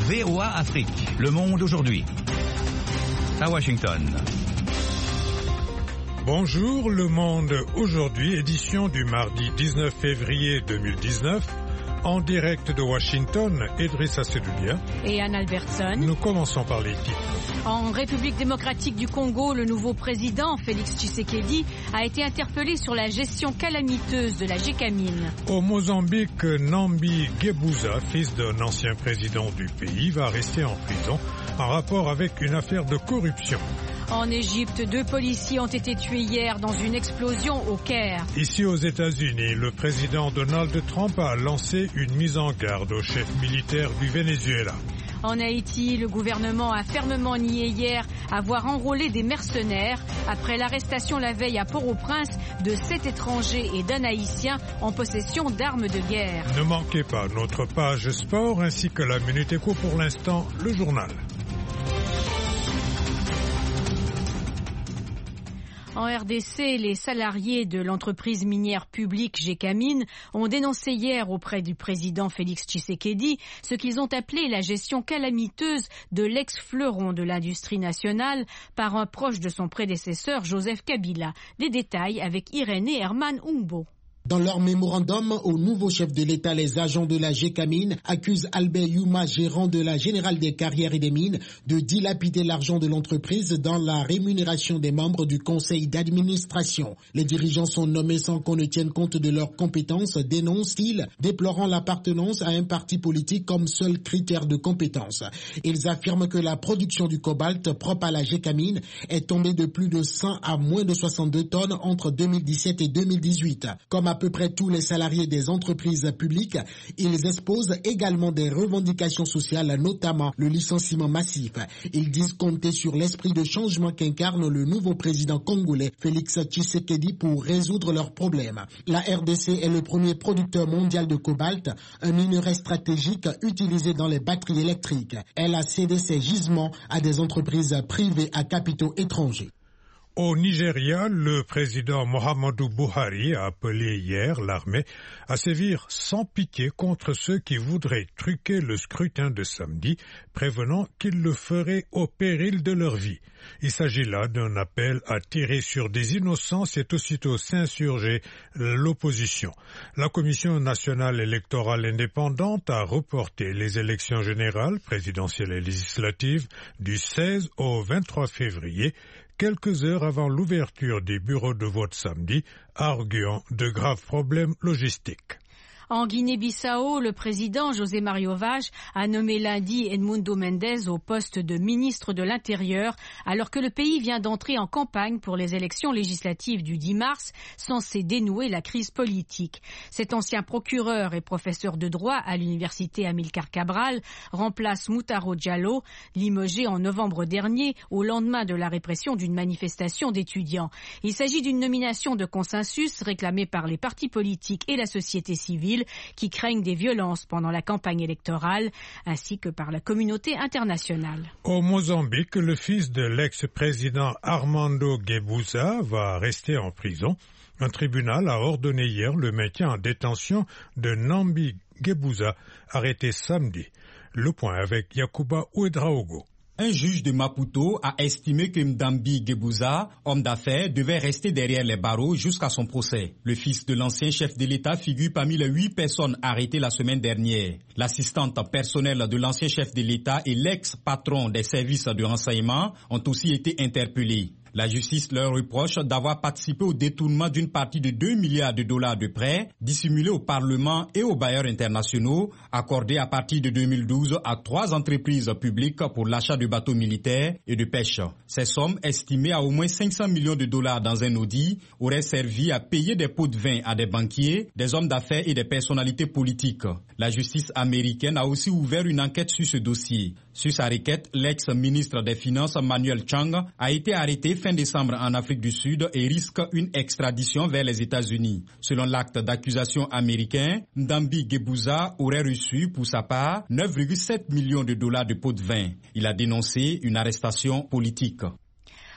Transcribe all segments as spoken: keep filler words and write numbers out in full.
V O A Afrique, Le Monde aujourd'hui. À Washington. Bonjour, Le Monde aujourd'hui, édition du mardi dix-neuf février deux mille dix-neuf. En direct de Washington, Idrissa Sedoulia et Anne Albertson. Nous commençons par les titres. En République démocratique du Congo, le nouveau président, Félix Tshisekedi, a été interpellé sur la gestion calamiteuse de la Gécamine. Au Mozambique, Nambi Gebouza, fils d'un ancien président du pays, va rester en prison en rapport avec une affaire de corruption. En Égypte, deux policiers ont été tués hier dans une explosion au Caire. Ici aux États-Unis, le président Donald Trump a lancé une mise en garde au chef militaire du Venezuela. En Haïti, le gouvernement a fermement nié hier avoir enrôlé des mercenaires après l'arrestation la veille à Port-au-Prince de sept étrangers et d'un Haïtien en possession d'armes de guerre. Ne manquez pas notre page sport ainsi que la Minute Éco, pour l'instant, le journal. En R D C, les salariés de l'entreprise minière publique Gécamine ont dénoncé hier auprès du président Félix Tshisekedi ce qu'ils ont appelé la gestion calamiteuse de l'ex-fleuron de l'industrie nationale par un proche de son prédécesseur Joseph Kabila. Des détails avec Irénée Herman Umbo. Dans leur mémorandum au nouveau chef de l'État, les agents de la Gécamine accusent Albert Youma, gérant de la Générale des Carrières et des Mines, de dilapider l'argent de l'entreprise dans la rémunération des membres du conseil d'administration. Les dirigeants sont nommés sans qu'on ne tienne compte de leurs compétences, dénoncent-ils, déplorant l'appartenance à un parti politique comme seul critère de compétence. Ils affirment que la production du cobalt propre à la Gécamine est tombée de plus de cent à moins de soixante-deux tonnes entre deux mille dix-sept et deux mille dix-huit. Comme à peu près tous les salariés des entreprises publiques, ils exposent également des revendications sociales, notamment le licenciement massif. Ils disent compter sur l'esprit de changement qu'incarne le nouveau président congolais, Félix Tshisekedi, pour résoudre leurs problèmes. La R D C est le premier producteur mondial de cobalt, un minerai stratégique utilisé dans les batteries électriques. Elle a cédé ses gisements à des entreprises privées à capitaux étrangers. Au Nigeria, le président Muhammadu Buhari a appelé hier l'armée à sévir sans pitié contre ceux qui voudraient truquer le scrutin de samedi, prévenant qu'ils le feraient au péril de leur vie. Il s'agit là d'un appel à tirer sur des innocents et aussitôt s'insurger l'opposition. La Commission nationale électorale indépendante a reporté les élections générales, présidentielles et législatives du seize au vingt-trois février, quelques heures avant l'ouverture des bureaux de vote samedi, arguant de graves problèmes logistiques. En Guinée-Bissau, le président José Mario Vaz a nommé lundi Edmundo Mendes au poste de ministre de l'Intérieur, alors que le pays vient d'entrer en campagne pour les élections législatives du dix mars, censées dénouer la crise politique. Cet ancien procureur et professeur de droit à l'université Amilcar Cabral remplace Moutaro Diallo, limogé en novembre dernier au lendemain de la répression d'une manifestation d'étudiants. Il s'agit d'une nomination de consensus réclamée par les partis politiques et la société civile, qui craignent des violences pendant la campagne électorale, ainsi que par la communauté internationale. Au Mozambique, le fils de l'ex-président Armando Guebuza va rester en prison. Un tribunal a ordonné hier le maintien en détention de Nambi Guebuza, arrêté samedi. Le point avec Yacouba Ouedraogo. Un juge de Maputo a estimé que Ndambi Guebuza, homme d'affaires, devait rester derrière les barreaux jusqu'à son procès. Le fils de l'ancien chef de l'État figure parmi les huit personnes arrêtées la semaine dernière. L'assistante personnelle de l'ancien chef de l'État et l'ex-patron des services de renseignement ont aussi été interpellés. La justice leur reproche d'avoir participé au détournement d'une partie de deux milliards de dollars de prêts dissimulés au Parlement et aux bailleurs internationaux accordés à partir de deux mille douze à trois entreprises publiques pour l'achat de bateaux militaires et de pêche. Ces sommes, estimées à au moins cinq cents millions de dollars dans un audit, auraient servi à payer des pots de vin à des banquiers, des hommes d'affaires et des personnalités politiques. La justice américaine a aussi ouvert une enquête sur ce dossier. Sur sa requête, l'ex-ministre des Finances Manuel Chang a été arrêté fin décembre en Afrique du Sud et risque une extradition vers les États-Unis. Selon l'acte d'accusation américain, Ndambi Guebuza aurait reçu pour sa part neuf virgule sept millions de dollars de pots de vin. Il a dénoncé une arrestation politique.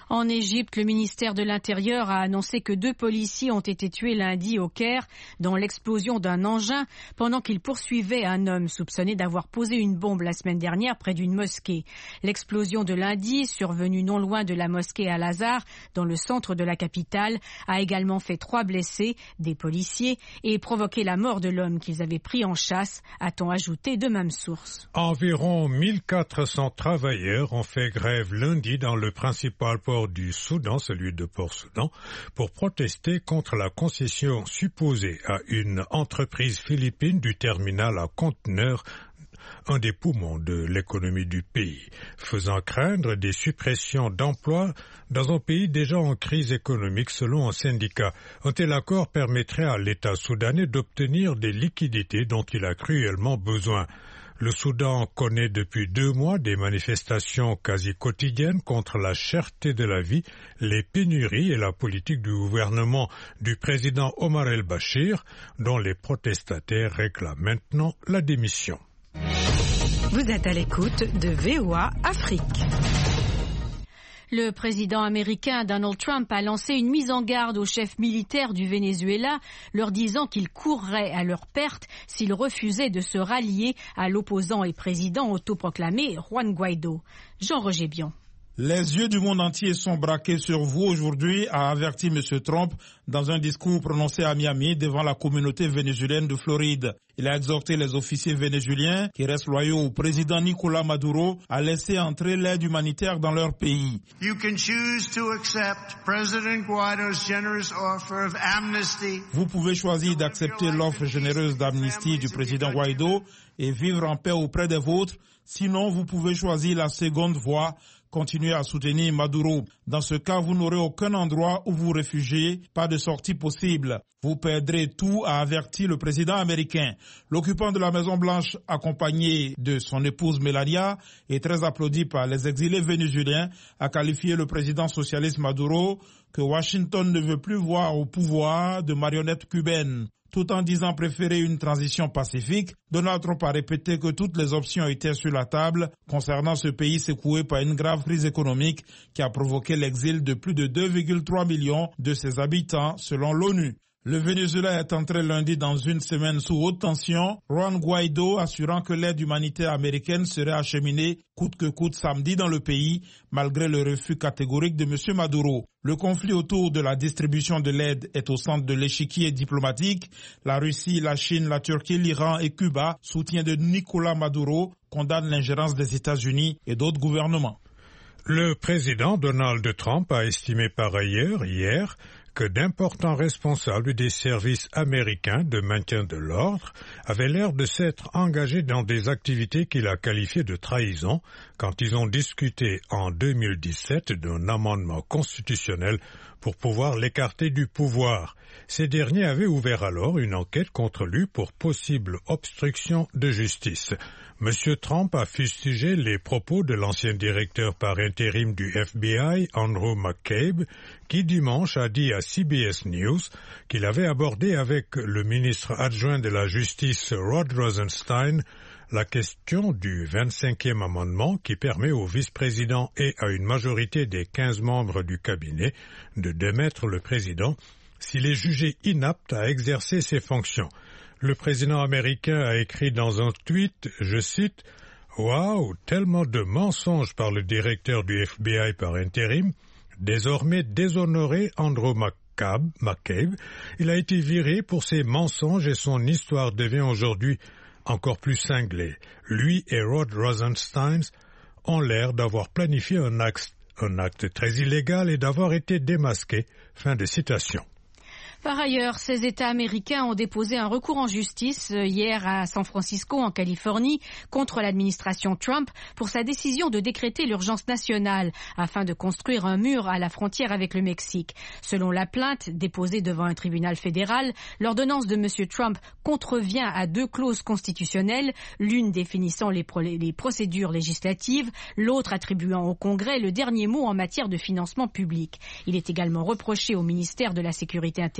En Égypte, le ministère de l'Intérieur a annoncé que deux policiers ont été tués lundi au Caire dans l'explosion d'un engin pendant qu'ils poursuivaient un homme soupçonné d'avoir posé une bombe la semaine dernière près d'une mosquée. L'explosion de lundi, survenue non loin de la mosquée Al-Azhar, dans le centre de la capitale, a également fait trois blessés, des policiers, et provoqué la mort de l'homme qu'ils avaient pris en chasse, a-t-on ajouté de même source. Environ mille quatre cents travailleurs ont fait grève lundi dans le principal port du Soudan, celui de Port-Soudan, pour protester contre la concession supposée à une entreprise philippine du terminal à conteneurs, un des poumons de l'économie du pays, faisant craindre des suppressions d'emplois dans un pays déjà en crise économique selon un syndicat. Un tel accord permettrait à l'État soudanais d'obtenir des liquidités dont il a cruellement besoin. Le Soudan connaît depuis deux mois des manifestations quasi quotidiennes contre la cherté de la vie, les pénuries et la politique du gouvernement du président Omar el-Bashir, dont les protestataires réclament maintenant la démission. Vous êtes à l'écoute de V O A Afrique. Le président américain Donald Trump a lancé une mise en garde aux chefs militaires du Venezuela, leur disant qu'ils courraient à leur perte s'ils refusaient de se rallier à l'opposant et président autoproclamé Juan Guaido. Jean-Roger Bion. Les yeux du monde entier sont braqués sur vous aujourd'hui, a averti M. Trump dans un discours prononcé à Miami devant la communauté vénézuélienne de Floride. Il a exhorté les officiers vénézuéliens qui restent loyaux au président Nicolás Maduro à laisser entrer l'aide humanitaire dans leur pays. You can choose to accept President Guaido's generous offer of amnesty. Vous pouvez choisir d'accepter l'offre généreuse d'amnistie du président Guaido et vivre en paix auprès des vôtres. Sinon, vous pouvez choisir la seconde voie. Continuez à soutenir Maduro. Dans ce cas, vous n'aurez aucun endroit où vous réfugier, pas de sortie possible. Vous perdrez tout, a averti le président américain. L'occupant de la Maison-Blanche, accompagné de son épouse Melania, et très applaudi par les exilés vénézuéliens, a qualifié le président socialiste Maduro que Washington ne veut plus voir au pouvoir de marionnettes cubaines. Tout en disant préférer une transition pacifique, Donald Trump a répété que toutes les options étaient sur la table concernant ce pays secoué par une grave crise économique qui a provoqué l'exil de plus de deux virgule trois millions de ses habitants selon l'ONU. Le Venezuela est entré lundi dans une semaine sous haute tension, Juan Guaido assurant que l'aide humanitaire américaine serait acheminée coûte que coûte samedi dans le pays, malgré le refus catégorique de M. Maduro. Le conflit autour de la distribution de l'aide est au centre de l'échiquier diplomatique. La Russie, la Chine, la Turquie, l'Iran et Cuba, soutien de Nicolás Maduro, condamnent l'ingérence des États-Unis et d'autres gouvernements. Le président Donald Trump a estimé par ailleurs hier que d'importants responsables des services américains de maintien de l'ordre avaient l'air de s'être engagés dans des activités qu'il a qualifiées de trahison quand ils ont discuté en deux mille dix-sept d'un amendement constitutionnel pour pouvoir l'écarter du pouvoir. Ces derniers avaient ouvert alors une enquête contre lui pour possible obstruction de justice. M. Trump a fustigé les propos de l'ancien directeur par intérim du F B I, Andrew McCabe, qui dimanche a dit à C B S News qu'il avait abordé avec le ministre adjoint de la Justice, Rod Rosenstein, la question du vingt-cinquième amendement qui permet au vice-président et à une majorité des quinze membres du cabinet de démettre le président s'il est jugé inapte à exercer ses fonctions. Le président américain a écrit dans un tweet, je cite, « Waouh, tellement de mensonges par le directeur du F B I par intérim. Désormais déshonoré Andrew McCabe, McCabe, il a été viré pour ses mensonges et son histoire devient aujourd'hui encore plus cinglée. Lui et Rod Rosenstein ont l'air d'avoir planifié un acte, un acte très illégal et d'avoir été démasqués. » Fin de citation. Par ailleurs, ces États américains ont déposé un recours en justice hier à San Francisco, en Californie, contre l'administration Trump pour sa décision de décréter l'urgence nationale afin de construire un mur à la frontière avec le Mexique. Selon la plainte déposée devant un tribunal fédéral, l'ordonnance de M. Trump contrevient à deux clauses constitutionnelles, l'une définissant les, pro- les procédures législatives, l'autre attribuant au Congrès le dernier mot en matière de financement public. Il est également reproché au ministère de la Sécurité intérieure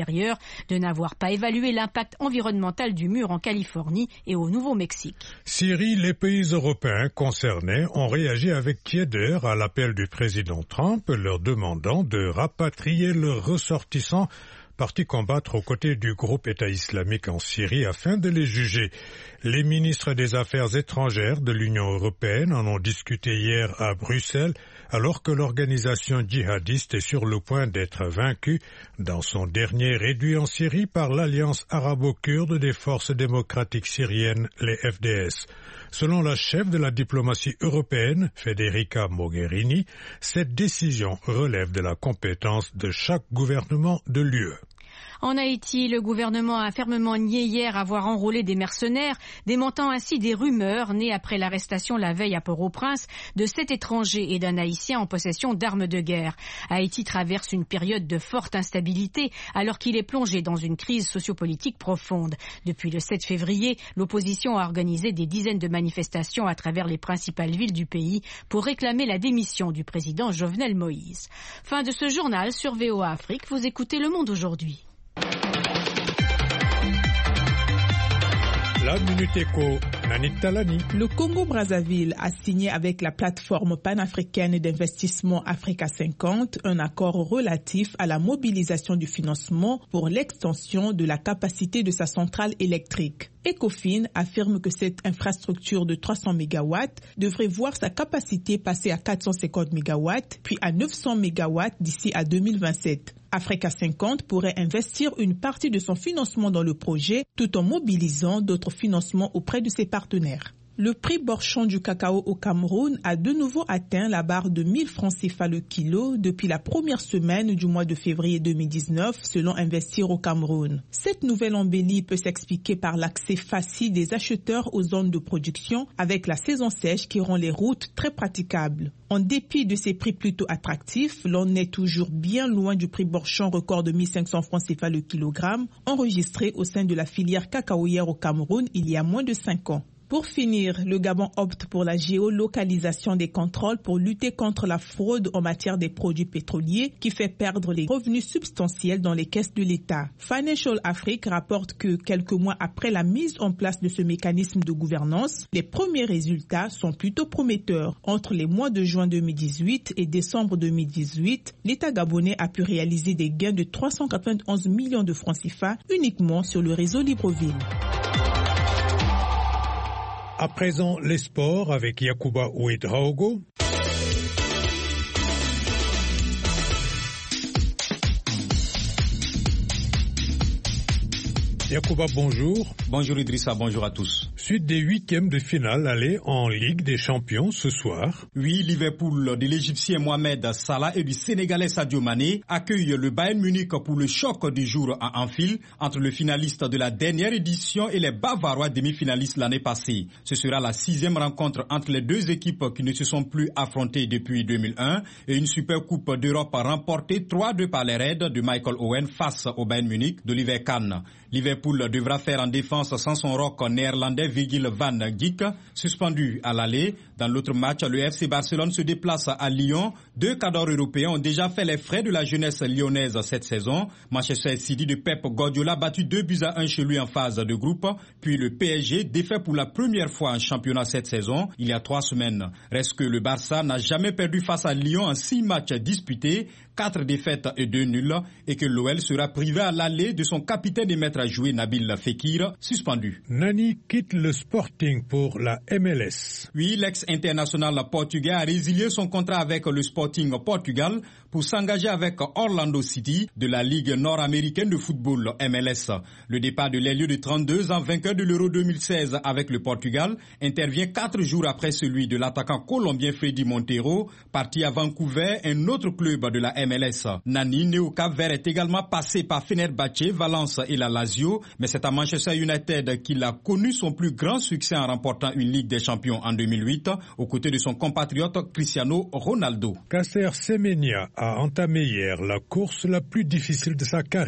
l'Intérieur de n'avoir pas évalué l'impact environnemental du mur en Californie et au Nouveau-Mexique. Syrie, les pays européens concernés ont réagi avec tiédeur à l'appel du président Trump, leur demandant de rapatrier leurs ressortissants partis combattre aux côtés du groupe État islamique en Syrie afin de les juger. Les ministres des Affaires étrangères de l'Union européenne en ont discuté hier à Bruxelles, alors que l'organisation djihadiste est sur le point d'être vaincue dans son dernier réduit en Syrie par l'Alliance arabo-kurde des forces démocratiques syriennes, les F D S. Selon la chef de la diplomatie européenne, Federica Mogherini, cette décision relève de la compétence de chaque gouvernement de l'U E. En Haïti, le gouvernement a fermement nié hier avoir enrôlé des mercenaires, démentant ainsi des rumeurs nées après l'arrestation la veille à Port-au-Prince de sept étrangers et d'un Haïtien en possession d'armes de guerre. Haïti traverse une période de forte instabilité alors qu'il est plongé dans une crise sociopolitique profonde. Depuis le sept février, l'opposition a organisé des dizaines de manifestations à travers les principales villes du pays pour réclamer la démission du président Jovenel Moïse. Fin de ce journal sur V O A Afrique. Vous écoutez Le Monde aujourd'hui. La Minute Éco, Nanit Talani. Le Congo-Brazzaville a signé avec la plateforme panafricaine d'investissement Africa cinquante un accord relatif à la mobilisation du financement pour l'extension de la capacité de sa centrale électrique. Ecofin affirme que cette infrastructure de trois cents mégawatts devrait voir sa capacité passer à quatre cent cinquante mégawatts, puis à neuf cents mégawatts d'ici à deux mille vingt-sept. Africa cinquante pourrait investir une partie de son financement dans le projet tout en mobilisant d'autres financements auprès de ses partenaires. Le prix Borchon du cacao au Cameroun a de nouveau atteint la barre de mille francs C F A le kilo depuis la première semaine du mois de février deux mille dix-neuf, selon Investir au Cameroun. Cette nouvelle embellie peut s'expliquer par l'accès facile des acheteurs aux zones de production avec la saison sèche qui rend les routes très praticables. En dépit de ces prix plutôt attractifs, l'on est toujours bien loin du prix Borchon record de mille cinq cents francs C F A le kilogramme enregistré au sein de la filière cacaoyère au Cameroun il y a moins de cinq ans. Pour finir, le Gabon opte pour la géolocalisation des contrôles pour lutter contre la fraude en matière des produits pétroliers qui fait perdre les revenus substantiels dans les caisses de l'État. Financial Afrique rapporte que quelques mois après la mise en place de ce mécanisme de gouvernance, les premiers résultats sont plutôt prometteurs. Entre les mois de juin deux mille dix-huit et décembre deux mille dix-huit, l'État gabonais a pu réaliser des gains de trois cent quatre-vingt-onze millions de francs C F A uniquement sur le réseau Libreville. À présent, les sports avec Yacouba Ouedraogo. Yacouba, bonjour. Bonjour Idrissa, bonjour à tous. Suite des huitièmes de finale aller en Ligue des Champions ce soir. Oui, Liverpool de l'Égyptien Mohamed Salah et du Sénégalais Sadio Mané accueillent le Bayern Munich pour le choc du jour à Anfield entre le finaliste de la dernière édition et les Bavarois demi-finalistes l'année passée. Ce sera la sixième rencontre entre les deux équipes qui ne se sont plus affrontées depuis deux mille un et une super coupe d'Europe remportée trois deux par les Reds de Michael Owen face au Bayern Munich d'Oliver Kahn. Liverpool devra faire en défense sans son rock néerlandais Virgil van Dijk, suspendu à l'aller. Dans l'autre match, le F C Barcelone se déplace à Lyon. Deux cadors européens ont déjà fait les frais de la jeunesse lyonnaise cette saison. Manchester City de Pep Guardiola battu deux buts à un chez lui en phase de groupe. Puis le P S G défait pour la première fois en championnat cette saison, il y a trois semaines. Reste que le Barça n'a jamais perdu face à Lyon en six matchs disputés, quatre défaites et deux nuls, et que l'O L sera privé à l'aller de son capitaine et maître à jouer Nabil Fekir, suspendu. Nani quitte le Sporting pour la M L S. Oui, l'ex-international portugais a résilié son contrat avec le Sporting Portugal pour s'engager avec Orlando City de la Ligue nord-américaine de football M L S. Le départ de l'ailier de trente-deux ans, vainqueur de l'Euro deux mille seize avec le Portugal, intervient quatre jours après celui de l'attaquant colombien Freddy Montero, parti à Vancouver, un autre club de la M L S. Nani, né au Cap-Vert, est également passé par Fenerbahçe, Valence et la Lazio, mais c'est à Manchester United qu'il a connu son plus grand succès en remportant une Ligue des Champions en deux mille huit, aux côtés de son compatriote Cristiano Ronaldo. Caster Semenya a entamé hier la course la plus difficile de sa carrière.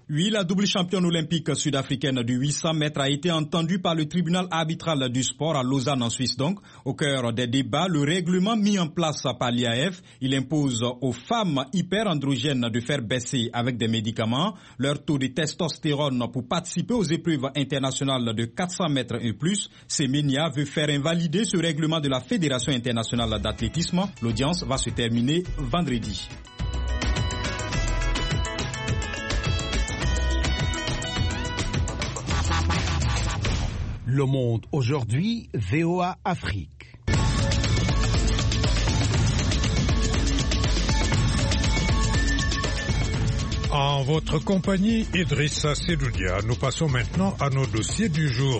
Oui, la double championne olympique sud-africaine du huit cents mètres a été entendue par le tribunal arbitral du sport à Lausanne en Suisse donc. Au cœur des débats, le règlement mis en place par l'I A F, il impose aux femmes hyperandrogènes de faire baisser avec des médicaments leur taux de testostérone pour participer aux épreuves internationales de quatre cents mètres et plus. Semenya veut faire invalider ce règlement de la Fédération internationale d'athlétisme. L'audience va se terminer vendredi. Le Monde aujourd'hui, V O A Afrique. En votre compagnie, Idrissa Sedoudia, nous passons maintenant à nos dossiers du jour.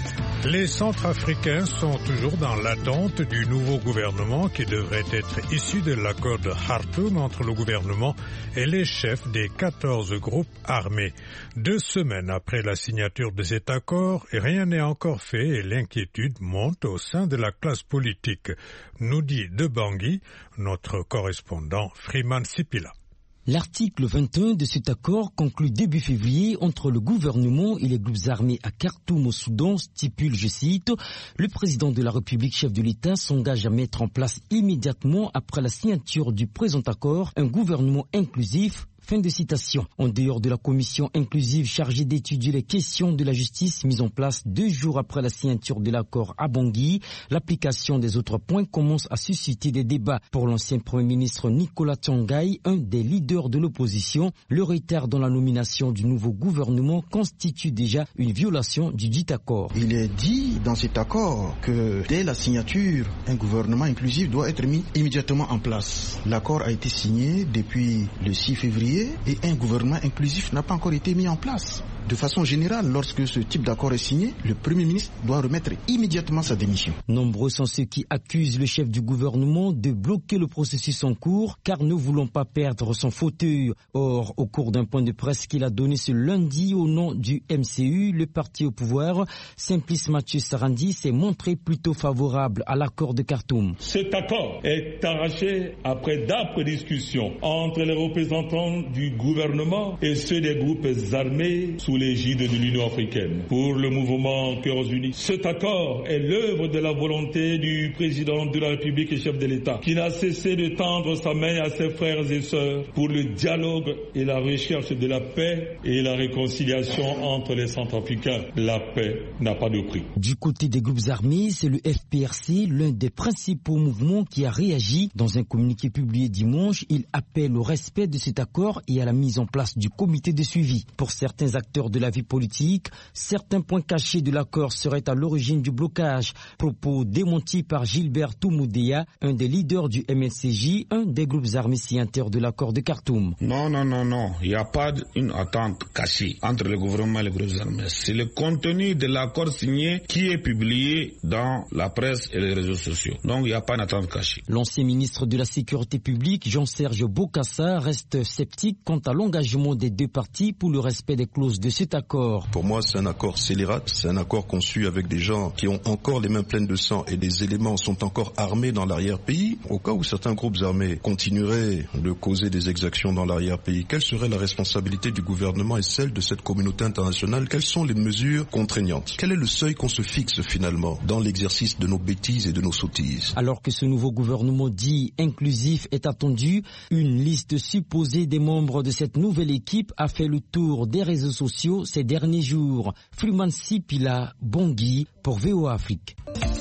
Les Centrafricains sont toujours dans l'attente du nouveau gouvernement qui devrait être issu de l'accord de Khartoum entre le gouvernement et les chefs des quatorze groupes armés. Deux semaines après la signature de cet accord, rien n'est encore fait et l'inquiétude monte au sein de la classe politique, nous dit de Bangui, notre correspondant Freeman Sipila. L'article vingt et un de cet accord conclu début février entre le gouvernement et les groupes armés à Khartoum au Soudan stipule, je cite, « Le président de la République, chef de l'État, s'engage à mettre en place immédiatement après la signature du présent accord un gouvernement inclusif ». Fin de citation. En dehors de la commission inclusive chargée d'étudier les questions de la justice mise en place deux jours après la signature de l'accord à Bangui, l'application des autres points commence à susciter des débats. Pour l'ancien Premier ministre Nicolas Tongai, un des leaders de l'opposition, le retard dans la nomination du nouveau gouvernement constitue déjà une violation du dit accord. Il est dit dans cet accord que dès la signature, un gouvernement inclusif doit être mis immédiatement en place. L'accord a été signé depuis le six février. Et un gouvernement inclusif n'a pas encore été mis en place. De façon générale, lorsque ce type d'accord est signé, le Premier ministre doit remettre immédiatement sa démission. Nombreux sont ceux qui accusent le chef du gouvernement de bloquer le processus en cours car ne voulant pas perdre son fauteuil. Or, au cours d'un point de presse qu'il a donné ce lundi au nom du M C U, le parti au pouvoir, Simplice Mathieu Sarandi s'est montré plutôt favorable à l'accord de Khartoum. Cet accord est arraché après d'âpres discussions entre les représentants du gouvernement et ceux des groupes armés sous l'égide de l'Union africaine pour le mouvement Cœurs Unis. Cet accord est l'œuvre de la volonté du président de la République et chef de l'État qui n'a cessé de tendre sa main à ses frères et sœurs pour le dialogue et la recherche de la paix et la réconciliation entre les Centrafricains. La paix n'a pas de prix. Du côté des groupes armés, c'est le F P R C, l'un des principaux mouvements qui a réagi. Dans un communiqué publié dimanche, il appelle au respect de cet accord et à la mise en place du comité de suivi. Pour certains acteurs de la vie politique, certains points cachés de l'accord seraient à l'origine du blocage. Propos démentis par Gilbert Toumoudéa, un des leaders du M N C J, un des groupes armés signataires de l'accord de Khartoum. Non, non, non, non. Il n'y a pas une attente cachée entre le gouvernement et les groupes armés. C'est le contenu de l'accord signé qui est publié dans la presse et les réseaux sociaux. Donc il n'y a pas une attente cachée. L'ancien ministre de la Sécurité publique, Jean-Serge Bokassa, reste sceptique quant à l'engagement des deux parties pour le respect des clauses de cet accord. Pour moi, c'est un accord scélérate, c'est un accord conçu avec des gens qui ont encore les mains pleines de sang et les éléments sont encore armés dans l'arrière-pays. Au cas où certains groupes armés continueraient de causer des exactions dans l'arrière-pays, quelle serait la responsabilité du gouvernement et celle de cette communauté internationale? Quelles sont les mesures contraignantes? Quel est le seuil qu'on se fixe finalement dans l'exercice de nos bêtises et de nos sottises? Alors que ce nouveau gouvernement dit inclusif est attendu, une liste supposée des membres de cette nouvelle équipe a fait le tour des réseaux sociaux ces derniers jours. Freeman Sipila, Bangui pour V O A Afrique.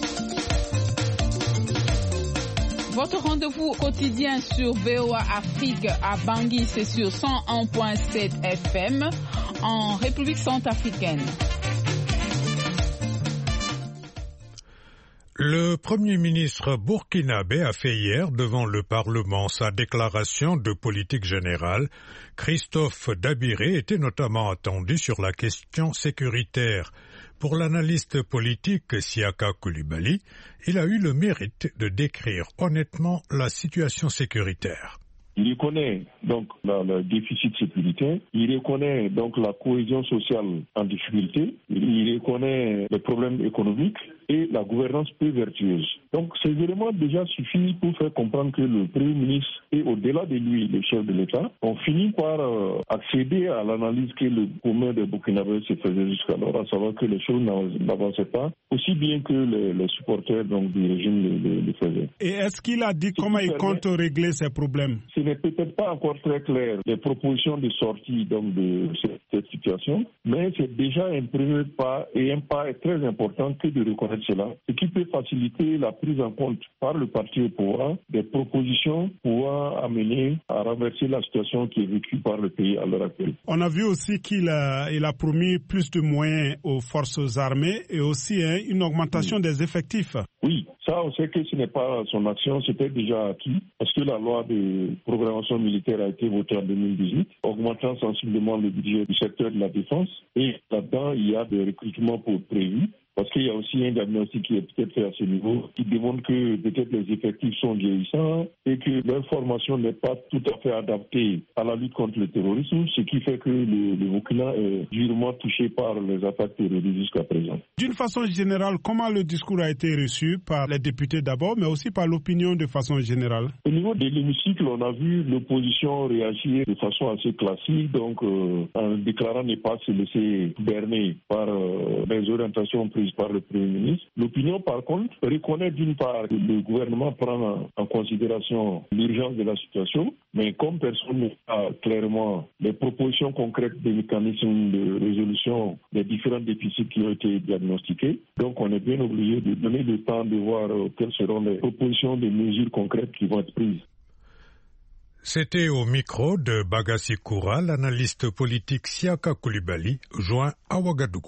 Votre rendez-vous quotidien sur V O A Afrique à Bangui, c'est sur cent un virgule sept F M en République centrafricaine. Le Premier ministre burkinabé a fait hier devant le Parlement sa déclaration de politique générale. Christophe Dabiré était notamment attendu sur la question sécuritaire. Pour l'analyste politique Siaka Koulibaly, il a eu le mérite de décrire honnêtement la situation sécuritaire. Il reconnaît donc la, le déficit sécuritaire, il reconnaît donc la cohésion sociale en difficulté, il reconnaît les problèmes économiques et la gouvernance peu vertueuse. Donc ces éléments déjà suffisent pour faire comprendre que le Premier ministre et au-delà de lui, le chef de l'État, ont fini par euh, accéder à l'analyse que le commun des Burkinabés se faisait jusqu'alors, à savoir que les choses n'avançaient pas aussi bien que les, les supporters donc, du régime le, le, le faisaient. Et est-ce qu'il a dit comment il compte régler ces problèmes? Ce n'est peut-être pas encore très clair les propositions de sortie donc, de cette, cette situation, mais c'est déjà un premier pas et un pas très important que de reconnaître cela, ce qui peut faciliter la prise en compte par le parti au pouvoir des propositions pouvant amener à renverser la situation qui est vécue par le pays à l'heure actuelle. On a vu aussi qu'il a, il a promis plus de moyens aux forces armées et aussi hein, une augmentation oui. des effectifs. Oui, ça on sait que ce n'est pas son action, c'était déjà acquis parce que la loi de programmation militaire a été votée en deux mille dix-huit, augmentant sensiblement le budget du secteur de la défense et là-dedans il y a des recrutements pour prévus. Parce qu'il y a aussi un diagnostic qui est peut-être fait à ce niveau, qui démontre que peut-être les effectifs sont vieillissants et que leur formation n'est pas tout à fait adaptée à la lutte contre le terrorisme, ce qui fait que le, le Burkina est durement touché par les attaques terroristes jusqu'à présent. D'une façon générale, comment le discours a été reçu par les députés d'abord, mais aussi par l'opinion de façon générale? Au niveau de l'hémicycle, on a vu l'opposition réagir de façon assez classique, donc euh, en déclarant ne pas se laisser berner par euh, les orientations prises par le Premier ministre. L'opinion, par contre, reconnaît d'une part que le gouvernement prend en considération l'urgence de la situation, mais comme personne n'a pas clairement les propositions concrètes des mécanismes de résolution des différents déficits qui ont été diagnostiqués, donc on est bien obligé de donner le temps de voir quelles seront les propositions de mesures concrètes qui vont être prises. C'était au micro de Bagassi Koura, l'analyste politique Siaka Koulibaly, joint à Ouagadougou.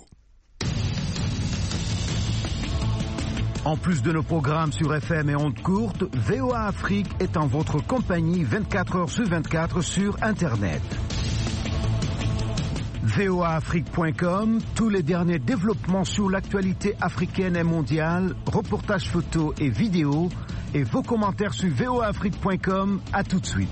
En plus de nos programmes sur F M et ondes courtes, V O A Afrique est en votre compagnie vingt-quatre heures sur vingt-quatre sur Internet. V O A Afrique point com, tous les derniers développements sur l'actualité africaine et mondiale, reportages photos et vidéos, et vos commentaires sur V O A Afrique point com. À tout de suite.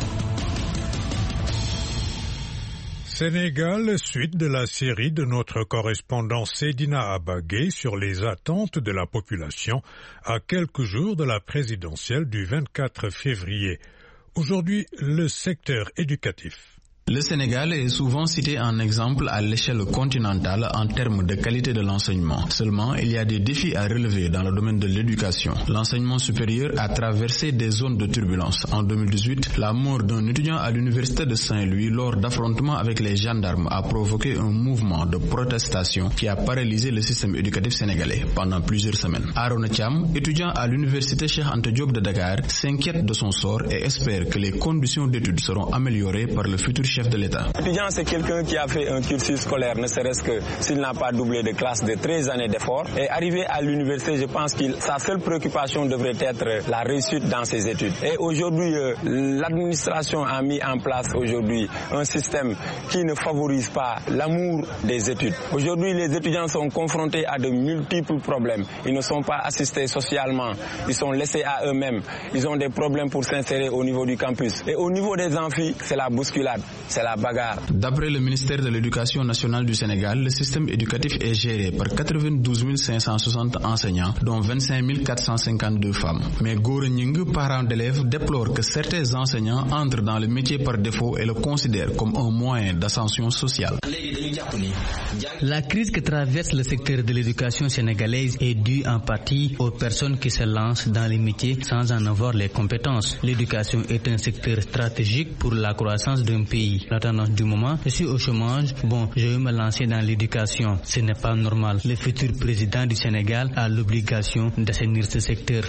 Sénégal, suite de la série de notre correspondant Sedina Abagué sur les attentes de la population à quelques jours de la présidentielle du vingt-quatre février. Aujourd'hui, le secteur éducatif. Le Sénégal est souvent cité en exemple à l'échelle continentale en termes de qualité de l'enseignement. Seulement, il y a des défis à relever dans le domaine de l'éducation. L'enseignement supérieur a traversé des zones de turbulence. En deux mille dix-huit, la mort d'un étudiant à l'université de Saint-Louis lors d'affrontements avec les gendarmes a provoqué un mouvement de protestation qui a paralysé le système éducatif sénégalais pendant plusieurs semaines. Arona Thiam, étudiant à l'université Cheikh Anta Diop de Dakar, s'inquiète de son sort et espère que les conditions d'études seront améliorées par le futur chef de l'État. L'étudiant, c'est quelqu'un qui a fait un cursus scolaire, ne serait-ce que s'il n'a pas doublé de classe de treize années d'efforts. Et arrivé à l'université, je pense que sa seule préoccupation devrait être la réussite dans ses études. Et aujourd'hui, euh, l'administration a mis en place aujourd'hui un système qui ne favorise pas l'amour des études. Aujourd'hui, les étudiants sont confrontés à de multiples problèmes. Ils ne sont pas assistés socialement, ils sont laissés à eux-mêmes. Ils ont des problèmes pour s'insérer au niveau du campus. Et au niveau des amphis, c'est la bousculade. C'est la bagarre. D'après le ministère de l'Éducation nationale du Sénégal, le système éducatif est géré par quatre-vingt-douze mille cinq cent soixante enseignants, dont vingt-cinq mille quatre cent cinquante-deux femmes. Mais Gora Gning, parent d'élèves, déplore que certains enseignants entrent dans le métier par défaut et le considèrent comme un moyen d'ascension sociale. La crise que traverse le secteur de l'éducation sénégalaise est due en partie aux personnes qui se lancent dans les métiers sans en avoir les compétences. L'éducation est un secteur stratégique pour la croissance d'un pays. La tendance du moment, je suis au chômage, bon, je vais me lancer dans l'éducation. Ce n'est pas normal. Le futur président du Sénégal a l'obligation d'assainir ce secteur.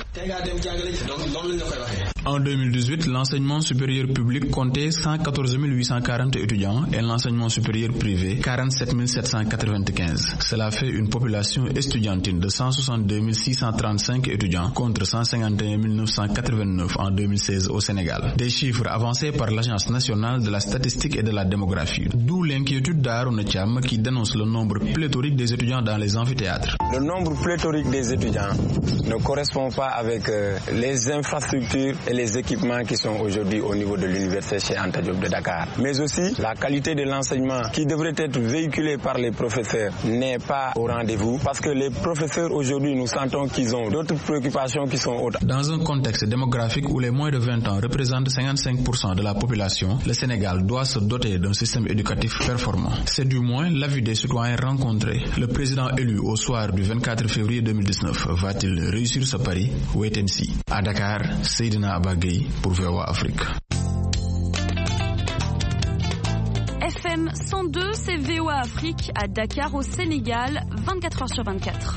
En deux mille dix-huit, l'enseignement supérieur public comptait cent quatorze mille huit cent quarante étudiants et l'enseignement supérieur privé quarante-sept mille sept cent quatre-vingt-quinze. Cela fait une population estudiantine de cent soixante-deux mille six cent trente-cinq étudiants contre cent cinquante et un mille neuf cent quatre-vingt-neuf en deux mille seize au Sénégal. Des chiffres avancés par l'Agence nationale de la statistique statistiques et de la démographie. D'où l'inquiétude d'Aaron Thiam qui dénonce le nombre pléthorique des étudiants dans les amphithéâtres. Le nombre pléthorique des étudiants ne correspond pas avec euh, les infrastructures et les équipements qui sont aujourd'hui au niveau de l'université Cheikh Anta Diop de Dakar. Mais aussi la qualité de l'enseignement qui devrait être véhiculé par les professeurs n'est pas au rendez-vous parce que les professeurs aujourd'hui nous sentons qu'ils ont d'autres préoccupations qui sont autres. Dans un contexte démographique où les moins de vingt ans représentent cinquante-cinq pour cent de la population, le Sénégal doit se doter d'un système éducatif performant. C'est du moins l'avis des citoyens rencontrés. Le président élu au soir du vingt-quatre février deux mille dix-neuf va-t-il réussir ce pari? Wait and see. À Dakar, Seydina Abagay pour V O A Afrique. F M cent deux, c'est V O A Afrique à Dakar au Sénégal, vingt-quatre heures sur vingt-quatre.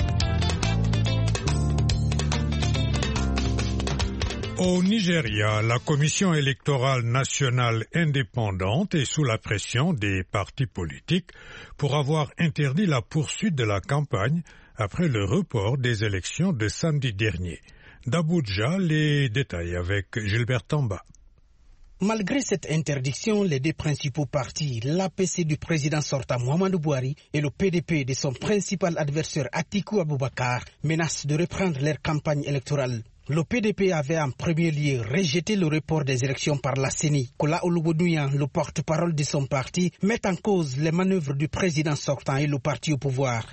Au Nigeria, la Commission électorale nationale indépendante est sous la pression des partis politiques pour avoir interdit la poursuite de la campagne après le report des élections de samedi dernier. D'Abuja, les détails avec Gilbert Tamba. Malgré cette interdiction, les deux principaux partis, l'A P C du président sortant Muhammadu Buhari et le P D P de son principal adversaire Atiku Abubakar, menacent de reprendre leur campagne électorale. Le P D P avait en premier lieu rejeté le report des élections par la C E N I. Kola Olugbodouyan, le porte-parole de son parti, met en cause les manœuvres du président sortant et le parti au pouvoir.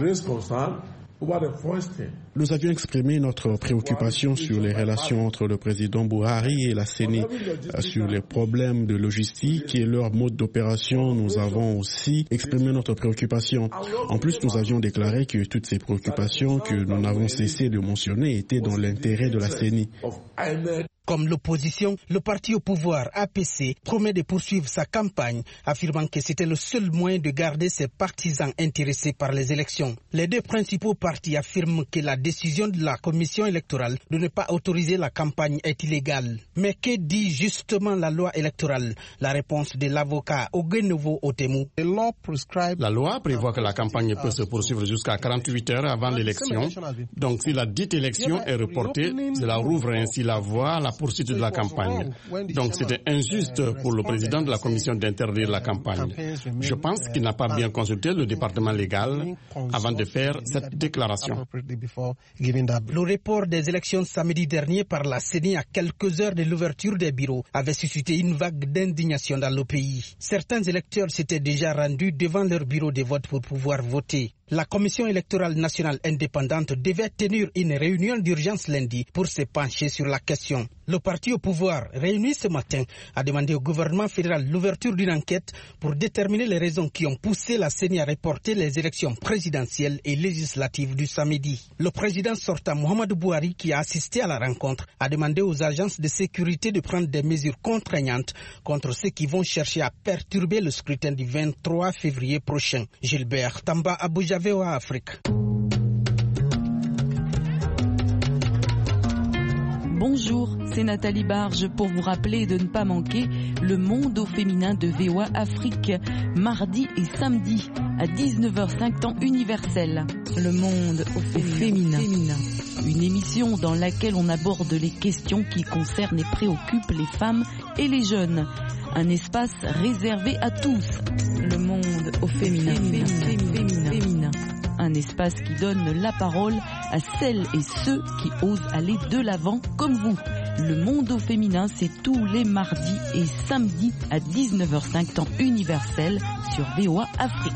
Nous avions exprimé notre préoccupation sur les relations entre le président Buhari et la C E N I, sur les problèmes de logistique et leur mode d'opération. Nous avons aussi exprimé notre préoccupation. En plus, nous avions déclaré que toutes ces préoccupations que nous n'avons cessé de mentionner étaient dans l'intérêt de la C E N I. Comme l'opposition, le parti au pouvoir A P C promet de poursuivre sa campagne, affirmant que c'était le seul moyen de garder ses partisans intéressés par les élections. Les deux principaux partis affirment que la décision de la commission électorale de ne pas autoriser la campagne est illégale. Mais que dit justement la loi électorale? La réponse de l'avocat Ogenovo Otemu. La loi prévoit que la campagne peut se poursuivre jusqu'à quarante-huit heures avant l'élection. Donc si la dite élection est reportée, cela rouvre ainsi la voie à la poursuite de la campagne. Donc c'était injuste pour le président de la commission d'interdire la campagne. Je pense qu'il n'a pas bien consulté le département légal avant de faire cette déclaration. Le report des élections samedi dernier par la C E N I à quelques heures de l'ouverture des bureaux avait suscité une vague d'indignation dans le pays. Certains électeurs s'étaient déjà rendus devant leur bureau de vote pour pouvoir voter. La Commission électorale nationale indépendante devait tenir une réunion d'urgence lundi pour se pencher sur la question. Le parti au pouvoir, réuni ce matin, a demandé au gouvernement fédéral l'ouverture d'une enquête pour déterminer les raisons qui ont poussé la C E N I à reporter les élections présidentielles et législatives du samedi. Le président sortant Muhammadu Buhari, qui a assisté à la rencontre, a demandé aux agences de sécurité de prendre des mesures contraignantes contre ceux qui vont chercher à perturber le scrutin du vingt-trois février prochain. Gilbert Tamba, Abuja, V O A Afrique. Bonjour, c'est Nathalie Barge pour vous rappeler de ne pas manquer le monde au féminin de V O A Afrique, mardi et samedi à dix-neuf heures cinq temps universel. Le monde au féminin. féminin. Une émission dans laquelle on aborde les questions qui concernent et préoccupent les femmes et les jeunes. Un espace réservé à tous. Le monde au féminin. féminin. féminin. féminin. Un espace qui donne la parole à celles et ceux qui osent aller de l'avant comme vous. Le monde au féminin, c'est tous les mardis et samedis à dix-neuf heures cinq temps universel sur V O A Afrique.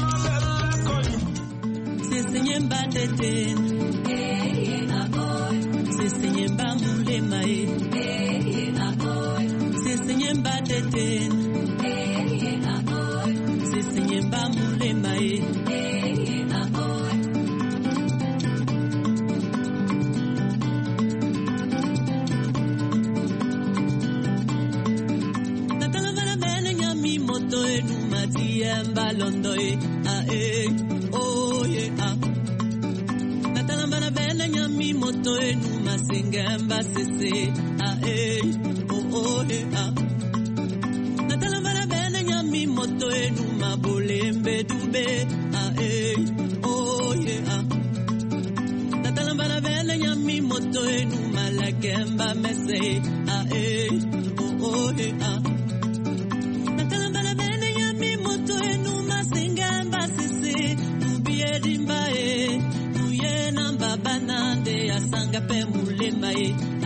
Balondoy, ah eh, oh yeah, ah. Natalambana bena nyami moto enu masingamba sese, ah eh, oh oh yeah, ah. Natalambana bena nyami moto enu mabulembe dube, ah eh, oh yeah, ah. Natalambana bena nyami moto enu malakemba mese, ah eh, oh oh yeah, ah.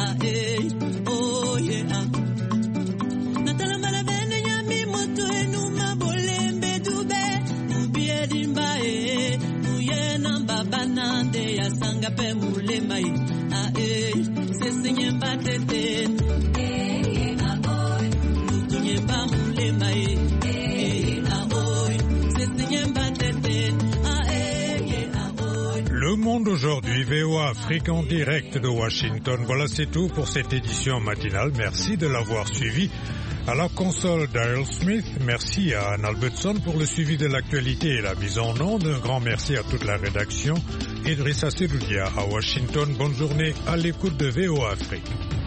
ah eh oh yeah natala mala bene nyami moto enu mabolembe dube ubie dimba eh uye namba banande ya sanga pe mulema ah eh sesenye batete eh ah boy mutunye ba mulema eh ah boy sesenye batete ah eh ah boy. Le Monde aujourd'hui, V O A Afrique en direct de Washington. Voilà, c'est tout pour cette édition matinale. Merci de l'avoir suivi. À la console, Daryl Smith. Merci à Anne Albertson pour le suivi de l'actualité et la mise en onde. Un grand merci à toute la rédaction. Idrissa Seloudia à Washington. Bonne journée à l'écoute de V O A Afrique.